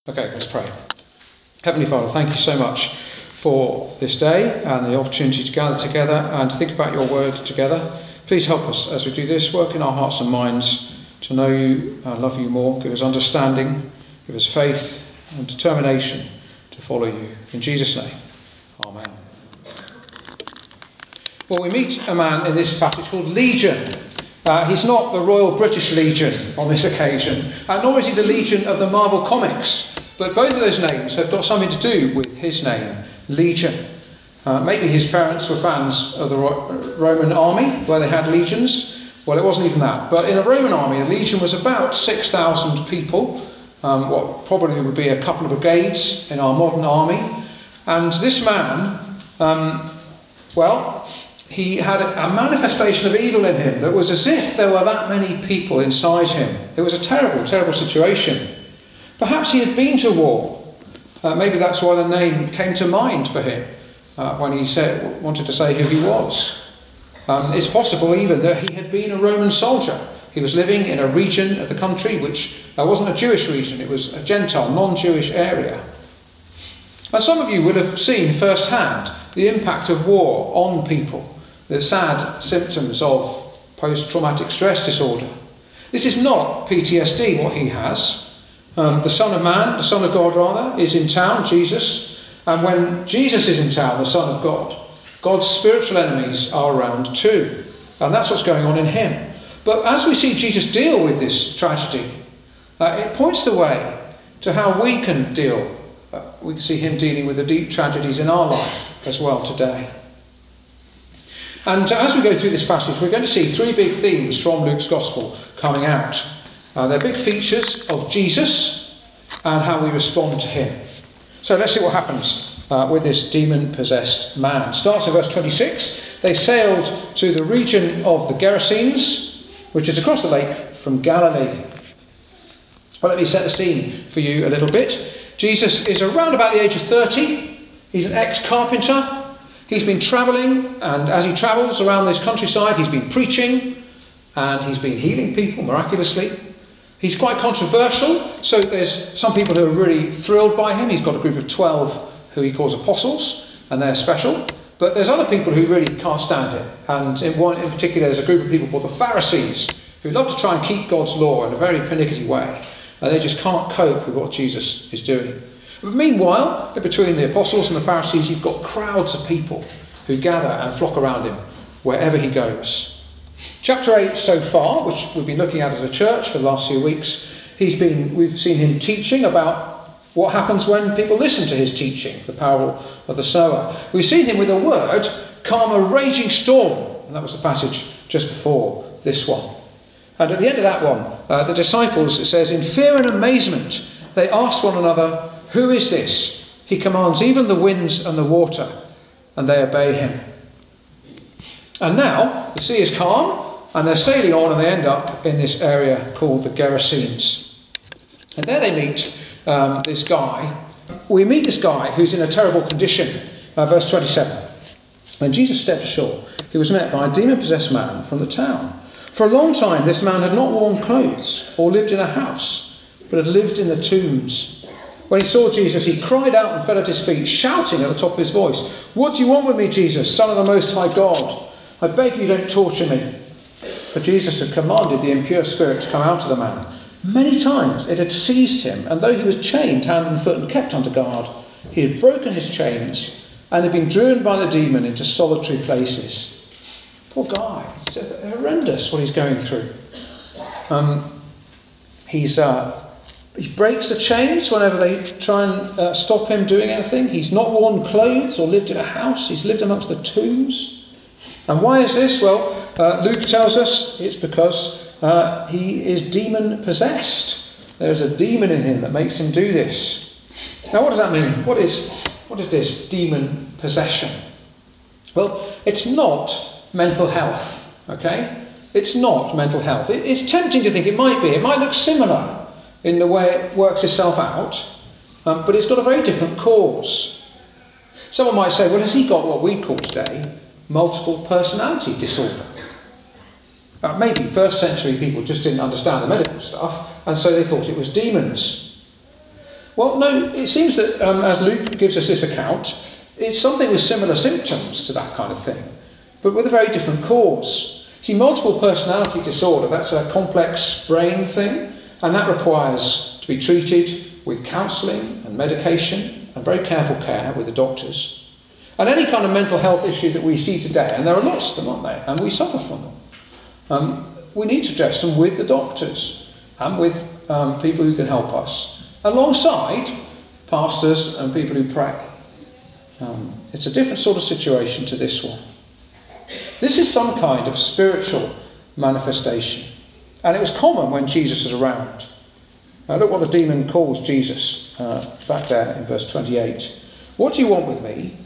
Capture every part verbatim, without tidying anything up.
Okay, let's pray. Heavenly Father, thank you so much for this day and the opportunity to gather together and to think about your word together. Please help us as we do this, work in our hearts and minds to know you and love you more. Give us understanding, give us faith and determination to follow you. In Jesus' name, amen. Well, we meet a man in this passage called Legion. Uh, he's not the Royal British Legion on this occasion, uh, nor is he the Legion of the Marvel Comics. But both of those names have got something to do with his name, Legion. Uh, maybe his parents were fans of the Ro- Roman army, where they had legions. Well, it wasn't even that. But in a Roman army, a legion was about six thousand people, um, what probably would be a couple of brigades in our modern army. And this man, um, well, he had a manifestation of evil in him that was as if there were that many people inside him. It was a terrible, terrible situation. Perhaps he had been to war. Uh, maybe that's why the name came to mind for him uh, when he said, wanted to say who he was. Um, it's possible even that he had been a Roman soldier. He was living in a region of the country which uh, wasn't a Jewish region, it was a Gentile, non-Jewish area. And some of you would have seen firsthand the impact of war on people, the sad symptoms of post-traumatic stress disorder. This is not P T S D, what he has. Um, the Son of Man, the Son of God rather, is in town, Jesus. And when Jesus is in town, the Son of God, God's spiritual enemies are around too. And that's what's going on in him. But as we see Jesus deal with this tragedy, uh, it points the way to how we can deal. Uh, we can see him dealing with the deep tragedies in our life as well today. And uh, as we go through this passage, we're going to see three big themes from Luke's Gospel coming out. Uh, they're big features of Jesus and how we respond to him. So let's see what happens uh, with this demon-possessed man. Starts in verse twenty-six. They sailed to the region of the Gerasenes, which is across the lake from Galilee. Well, let me set the scene for you a little bit. Jesus is around about the age of thirty. He's an ex-carpenter. He's been travelling, and as he travels around this countryside, he's been preaching, and he's been healing people miraculously. He's quite controversial, so there's some people who are really thrilled by him. He's got a group of twelve who he calls apostles, and they're special. But there's other people who really can't stand him. And in one in particular, there's a group of people called the Pharisees, who love to try and keep God's law in a very pernickety way. And they just can't cope with what Jesus is doing. But meanwhile, between the apostles and the Pharisees, you've got crowds of people who gather and flock around him wherever he goes. Chapter eight so far, which we've been looking at as a church for the last few weeks, he's been, we've seen him teaching about what happens when people listen to his teaching, the parable of the sower. We've seen him with a word calm a raging storm, and that was the passage just before this one. And at the end of that one, uh, the disciples, it says, in fear and amazement, they asked one another, who is this? He commands even the winds and the water, and they obey him. And now the sea is calm, and they're sailing on, and they end up in this area called the Gerasenes. And there they meet um, this guy. We meet this guy who's in a terrible condition. Uh, verse twenty-seven. When Jesus stepped ashore, he was met by a demon-possessed man from the town. For a long time this man had not worn clothes or lived in a house, but had lived in the tombs. When he saw Jesus, he cried out and fell at his feet, shouting at the top of his voice, "What do you want with me, Jesus, Son of the Most High God? I beg you, don't torture me." For Jesus had commanded the impure spirit to come out of the man. Many times it had seized him, and though he was chained hand and foot and kept under guard, he had broken his chains and had been driven by the demon into solitary places. Poor guy. It's horrendous what he's going through. Um, he's... Uh, He breaks the chains whenever they try and uh, stop him doing anything. He's not worn clothes or lived in a house. He's lived amongst the tombs. And why is this? Well, uh, Luke tells us it's because uh, he is demon-possessed. There's a demon in him that makes him do this. Now, what does that mean? What is, what is this demon possession? Well, it's not mental health, okay? It's not mental health. It, it's tempting to think it might be. It might look similar in the way it works itself out, um, but it's got a very different cause. Someone might say, well, has he got what we call today multiple personality disorder? Uh, maybe first century people just didn't understand the medical stuff, and so they thought it was demons. Well, no, it seems that um, as Luke gives us this account, it's something with similar symptoms to that kind of thing, but with a very different cause. See, multiple personality disorder, that's a complex brain thing, and that requires to be treated with counselling and medication and very careful care with the doctors. And any kind of mental health issue that we see today, and there are lots of them, aren't there, and we suffer from them, um, we need to address them with the doctors and with um, people who can help us, alongside pastors and people who pray. Um, it's a different sort of situation to this one. This is some kind of spiritual manifestation, and it was common when Jesus was around. Now look what the demon calls Jesus uh, back there in verse twenty-eight. What do you want with me,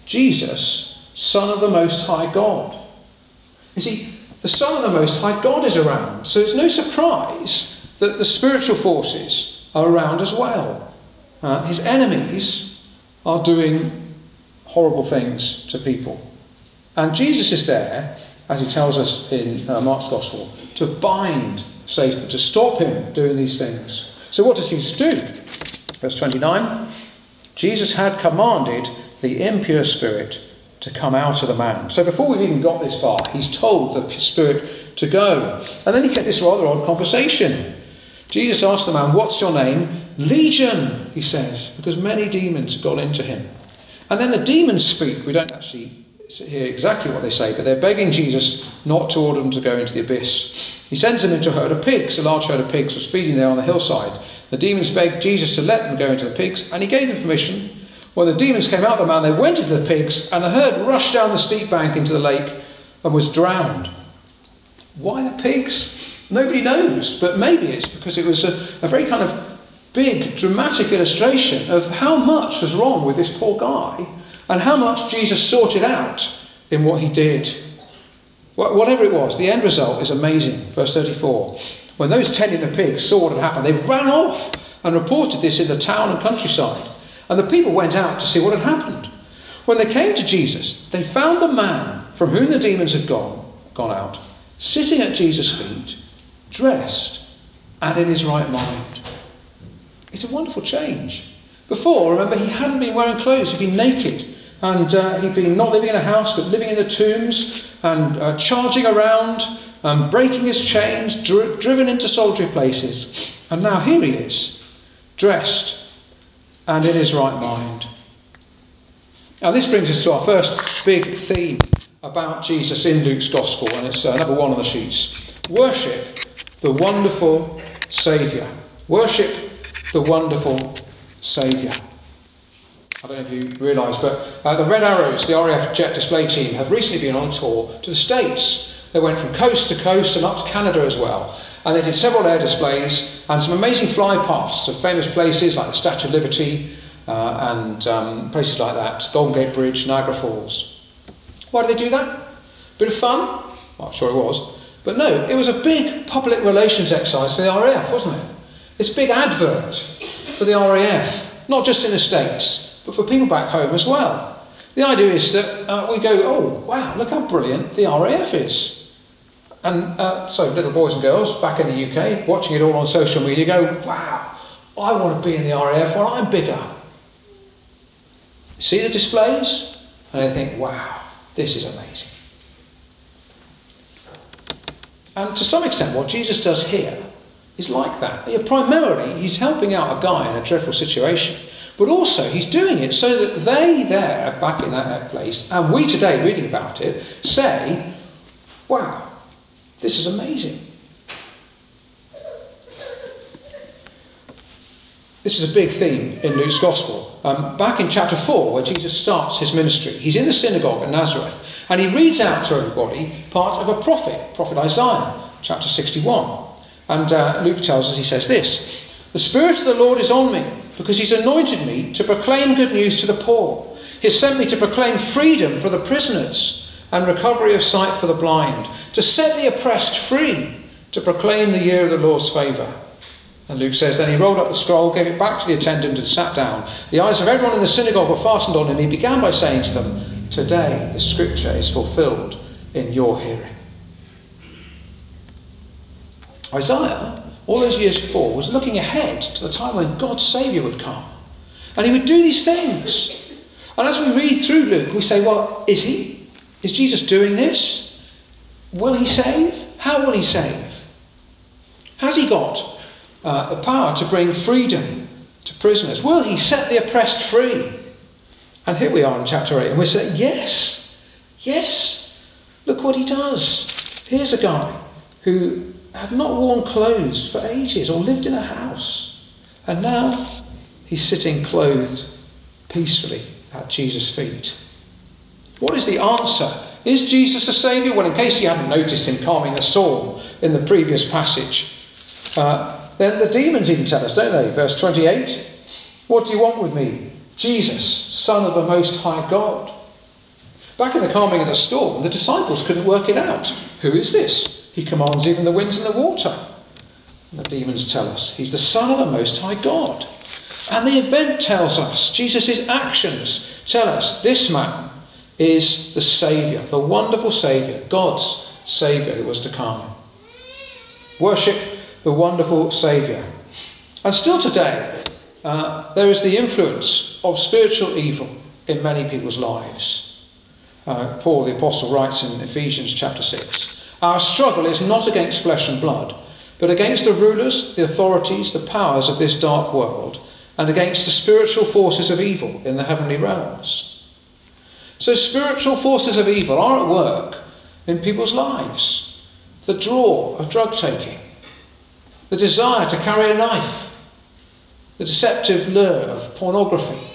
Jesus, Son of the Most High God? You see, the Son of the Most High God is around, so it's no surprise that the spiritual forces are around as well. Uh, his enemies are doing horrible things to people. And Jesus is there, as he tells us in uh, Mark's Gospel, to bind Satan, to stop him doing these things. So what does Jesus do? Verse twenty-nine, Jesus had commanded the impure spirit to come out of the man. So before we've even got this far, he's told the spirit to go. And then you get this rather odd conversation. Jesus asks the man, what's your name? Legion, he says, because many demons have got into him. And then the demons speak. We don't actually hear exactly what they say, but they're begging Jesus not to order them to go into the abyss. He sends them into a herd of pigs. A large herd of pigs was feeding there on the hillside. The demons begged Jesus to let them go into the pigs, and he gave them permission. When the demons came out of the man, they went into the pigs, and the herd rushed down the steep bank into the lake and was drowned. Why the pigs? Nobody knows, but maybe it's because it was a, a very kind of big, dramatic illustration of how much was wrong with this poor guy and how much Jesus sorted out in what he did. Whatever it was, the end result is amazing. Verse thirty-four. When those tending the pigs saw what had happened, they ran off and reported this in the town and countryside. And the people went out to see what had happened. When they came to Jesus, they found the man from whom the demons had gone, gone out, sitting at Jesus' feet, dressed and in his right mind. It's a wonderful change. Before, remember, he hadn't been wearing clothes, he'd been naked. And uh, he'd been not living in a house, but living in the tombs and uh, charging around, um, breaking his chains, dri- driven into solitary places. And now here he is, dressed and in his right mind. Now this brings us to our first big theme about Jesus in Luke's Gospel, and it's uh, number one on the sheets. Worship the wonderful Saviour. Worship the wonderful Saviour. I don't know if you realise, but uh, the Red Arrows, the R A F jet display team, have recently been on a tour to the States. They went from coast to coast and up to Canada as well. And they did several air displays and some amazing fly-pasts of famous places like the Statue of Liberty uh, and um, places like that, Golden Gate Bridge, Niagara Falls. Why did they do that? Bit of fun? Well, I'm sure it was. But no, it was a big public relations exercise for the R A F, wasn't it? It's a big advert for the R A F, not just in the States, but for people back home as well. The idea is that uh, we go, oh, wow, look how brilliant the R A F is. And uh, so little boys and girls back in the U K, watching it all on social media, go, wow, I want to be in the R A F when I'm bigger. See the displays? And they think, wow, this is amazing. And to some extent, what Jesus does here is like that. Yeah, primarily, he's helping out a guy in a dreadful situation. But also, he's doing it so that they there, back in that place, and we today reading about it, say, wow, this is amazing. This is a big theme in Luke's Gospel. Um, back in chapter four, where Jesus starts his ministry, he's in the synagogue at Nazareth, and he reads out to everybody part of a prophet, prophet Isaiah, chapter sixty-one. And uh, Luke tells us, he says this, "The Spirit of the Lord is on me, because he's anointed me to proclaim good news to the poor. He has sent me to proclaim freedom for the prisoners and recovery of sight for the blind, to set the oppressed free, to proclaim the year of the Lord's favour." And Luke says, then he rolled up the scroll, gave it back to the attendant and sat down. The eyes of everyone in the synagogue were fastened on him. He began by saying to them, "Today the scripture is fulfilled in your hearing." Isaiah, all those years before, was looking ahead to the time when God's Saviour would come. And he would do these things. And as we read through Luke, we say, well, is he? Is Jesus doing this? Will he save? How will he save? Has he got uh, the power to bring freedom to prisoners? Will he set the oppressed free? And here we are in chapter eight, and we say, yes, yes, look what he does. Here's a guy who had not worn clothes for ages or lived in a house. And now he's sitting clothed peacefully at Jesus' feet. What is the answer? Is Jesus a saviour? Well, in case you hadn't noticed him calming the storm in the previous passage, uh, then the demons even tell us, don't they? Verse twenty-eight, what do you want with me? Jesus, Son of the Most High God. Back in the calming of the storm, the disciples couldn't work it out. Who is this? He commands even the winds and the water. And the demons tell us he's the Son of the Most High God. And the event tells us, Jesus' actions tell us, this man is the Saviour, the wonderful Saviour, God's Saviour who was to come. Worship the wonderful Saviour. And still today, uh, there is the influence of spiritual evil in many people's lives. Uh, Paul the Apostle writes in Ephesians chapter six, our struggle is not against flesh and blood, but against the rulers, the authorities, the powers of this dark world, and against the spiritual forces of evil in the heavenly realms. So spiritual forces of evil are at work in people's lives. The draw of drug taking, the desire to carry a knife, the deceptive lure of pornography.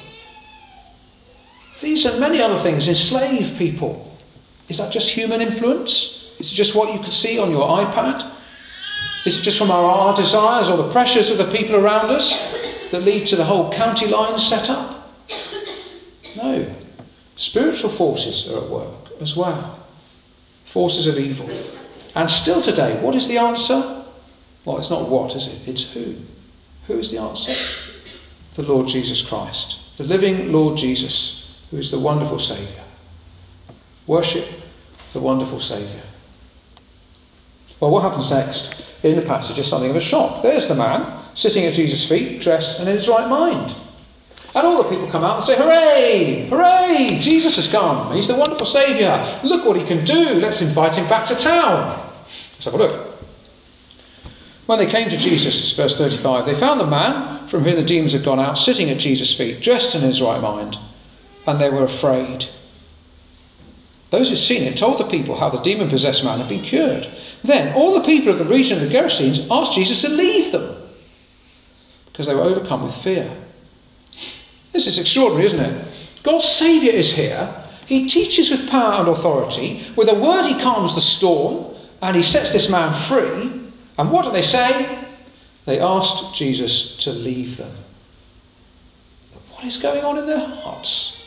These and many other things enslave people. Is that just human influence? Is it just what you can see on your iPad? Is it just from our, our desires or the pressures of the people around us that lead to the whole county line set up? No. Spiritual forces are at work as well. Forces of evil. And still today, what is the answer? Well, it's not what, is it? It's who. Who is the answer? The Lord Jesus Christ. The living Lord Jesus, who is the wonderful Saviour. Worship the wonderful Saviour. Well, what happens next in the passage is something of a shock. There's the man sitting at Jesus' feet, dressed and in his right mind. And all the people come out and say, hooray, hooray, Jesus has come. He's the wonderful Saviour. Look what he can do. Let's invite him back to town. Let's have a look. When they came to Jesus, verse thirty-five, they found the man from whom the demons had gone out sitting at Jesus' feet, dressed in his right mind, and they were afraid. Those who'd seen it told the people how the demon-possessed man had been cured. Then all the people of the region of the Gerasenes asked Jesus to leave them, because they were overcome with fear. This is extraordinary, isn't it? God's Saviour is here. He teaches with power and authority. With a word he calms the storm, and he sets this man free. And what do they say? They asked Jesus to leave them. But what is going on in their hearts?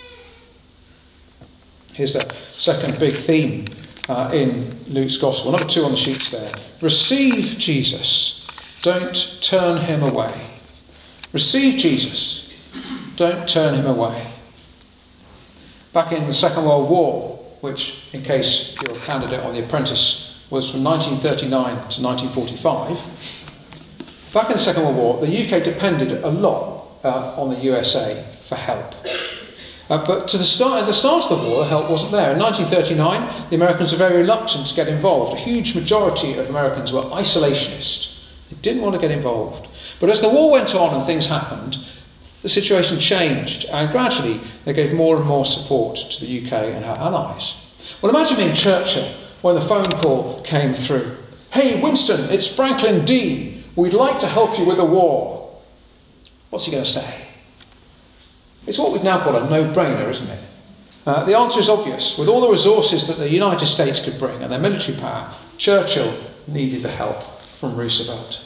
Here's the second big theme uh, in Luke's Gospel. Number two on the sheets there. Receive Jesus. Don't turn him away. Receive Jesus. Don't turn him away. Back in the Second World War, which, in case you're a candidate on The Apprentice, was from nineteen thirty-nine to nineteen forty-five. Back in the Second World War, the U K depended a lot uh, on the U S A for help. Uh, but to the start, at the start of the war, the help wasn't there. In nineteen thirty-nine, the Americans were very reluctant to get involved. A huge majority of Americans were isolationist. They didn't want to get involved. But as the war went on and things happened, the situation changed, and gradually they gave more and more support to the U K and her allies. Well, imagine being Churchill when the phone call came through. Hey, Winston, it's Franklin D. We'd like to help you with the war. What's he going to say? It's what we'd now call a no-brainer, isn't it? Uh, the answer is obvious. With all the resources that the United States could bring and their military power, Churchill needed the help from Roosevelt.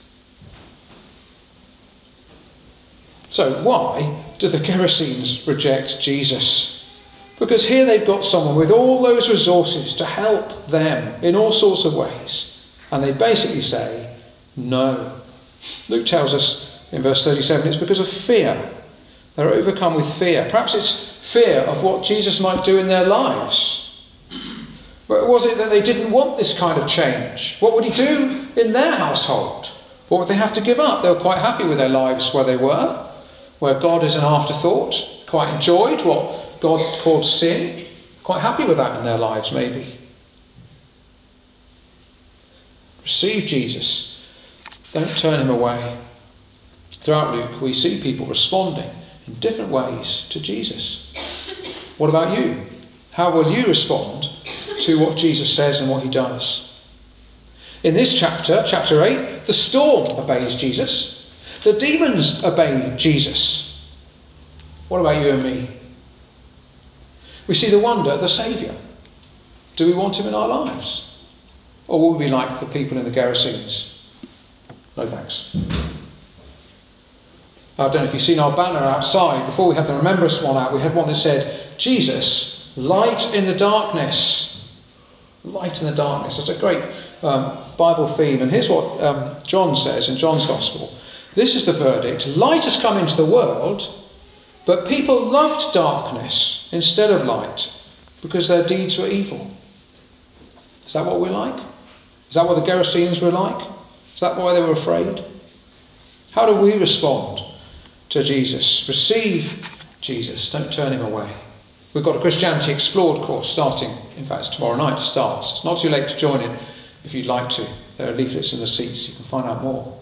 So why do the Gerasenes reject Jesus? Because here they've got someone with all those resources to help them in all sorts of ways. And they basically say, no. Luke tells us in verse thirty-seven, it's because of fear. They're overcome with fear. Perhaps it's fear of what Jesus might do in their lives. But was it that they didn't want this kind of change? What would he do in their household? What would they have to give up? They were quite happy with their lives where they were. where God is an afterthought, quite enjoyed what God called sin, quite happy with that in their lives maybe. Receive Jesus. Don't turn him away. Throughout Luke, we see people responding in different ways to Jesus. What about you? How will you respond to what Jesus says and what he does? In this chapter, chapter eight, the storm obeys Jesus. The demons obey Jesus. What about you and me? We see the wonder of the Saviour. Do we want him in our lives? Or will we be like the people in the Gerasenes? No thanks. I don't know if you've seen our banner outside. Before we had the Remembrance one out, we had one that said, Jesus, light in the darkness. Light in the darkness. That's a great um, Bible theme. And here's what um, John says in John's Gospel. This is the verdict. Light has come into the world, but people loved darkness instead of light because their deeds were evil. Is that what we're like? Is that what the Gerasenes were like? Is that why they were afraid? How do we respond to Jesus? Receive Jesus. Don't turn him away. We've got a Christianity Explored course starting. In fact, it's tomorrow night it starts. It's not too late to join in if you'd like to. There are leaflets in the seats. You can find out more.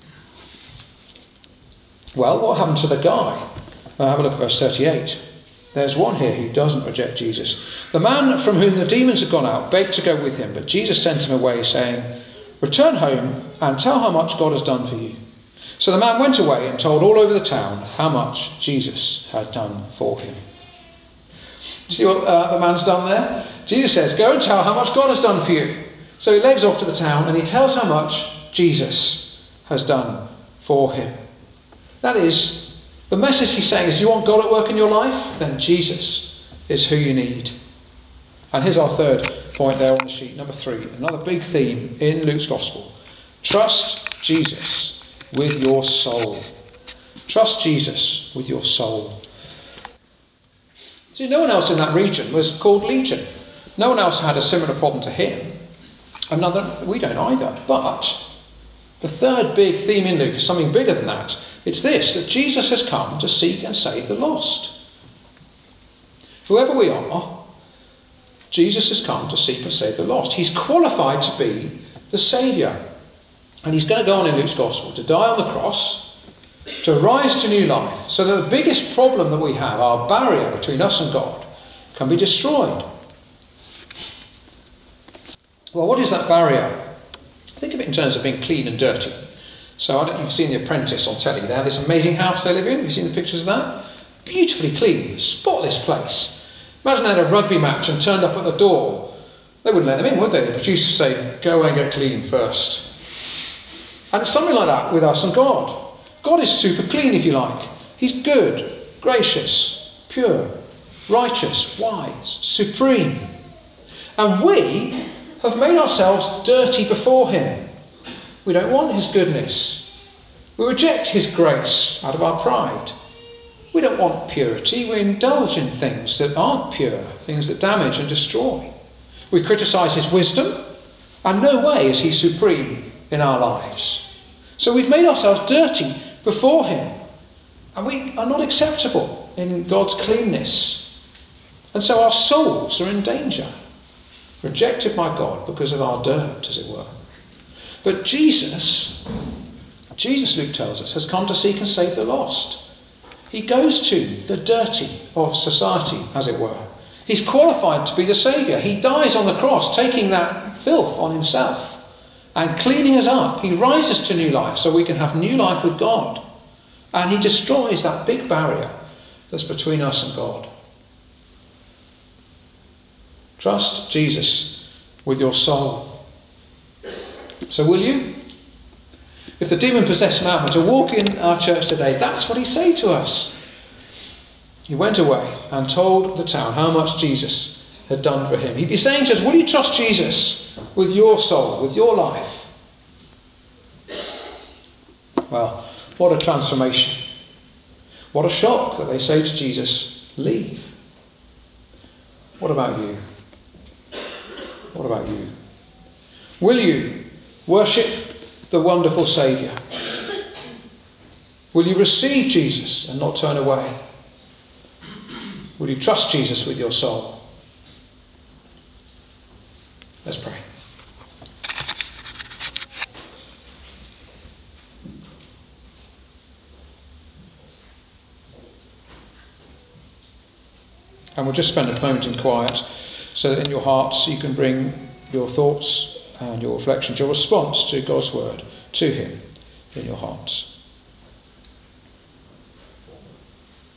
Well, what happened to the guy? Uh, have a look at verse thirty-eight. There's one here who doesn't reject Jesus. The man from whom the demons had gone out begged to go with him, but Jesus sent him away, saying, return home and tell how much God has done for you. So the man went away and told all over the town how much Jesus had done for him. You see what uh, the man's done there? Jesus says, go and tell how much God has done for you. So he legs off to the town and he tells how much Jesus has done for him. That is, the message he's saying is, you want God at work in your life? Then Jesus is who you need. And here's our third point there on the sheet, number three. Another big theme in Luke's Gospel. Trust Jesus with your soul. Trust Jesus with your soul. See, no one else in that region was called Legion. No one else had a similar problem to him. Another, we don't either. But the third big theme in Luke is something bigger than that. It's this, that Jesus has come to seek and save the lost. Whoever we are, Jesus has come to seek and save the lost. He's qualified to be the Saviour. And he's going to go on in Luke's Gospel to die on the cross, to rise to new life, so that the biggest problem that we have, our barrier between us and God, can be destroyed. Well, what is that barrier? Think of it in terms of being clean and dirty. So I don't, you've seen The Apprentice on telly. They have this amazing house they live in. Have you seen the pictures of that? Beautifully clean, spotless place. Imagine they had a rugby match and turned up at the door. They wouldn't let them in, would they? The producer would say, go away and get clean first. And it's something like that with us and God. God is super clean, if you like. He's good, gracious, pure, righteous, wise, supreme. And we have made ourselves dirty before him. We don't want his goodness. We reject his grace out of our pride. We don't want purity. We indulge in things that aren't pure, things that damage and destroy. We criticise his wisdom, and no way is he supreme in our lives. So we've made ourselves dirty before him, and we are not acceptable in God's cleanness. And so our souls are in danger, rejected by God because of our dirt, as it were. But Jesus, Jesus, Luke tells us, has come to seek and save the lost. He goes to the dirty of society, as it were. He's qualified to be the Saviour. He dies on the cross, taking that filth on himself and cleaning us up. He rises to new life so we can have new life with God. And he destroys that big barrier that's between us and God. Trust Jesus with your soul. So will you? If the demon-possessed man were to walk in our church today, that's what he'd say to us. He went away and told the town how much Jesus had done for him. He'd be saying to us, will you trust Jesus with your soul, with your life? Well, what a transformation. What a shock that they say to Jesus, leave. What about you? What about you? Will you worship the wonderful Saviour? Will you receive Jesus and not turn away? Will you trust Jesus with your soul? Let's pray. And we'll just spend a moment in quiet so that in your hearts you can bring your thoughts and your reflections, your response to God's word, to him in your hearts.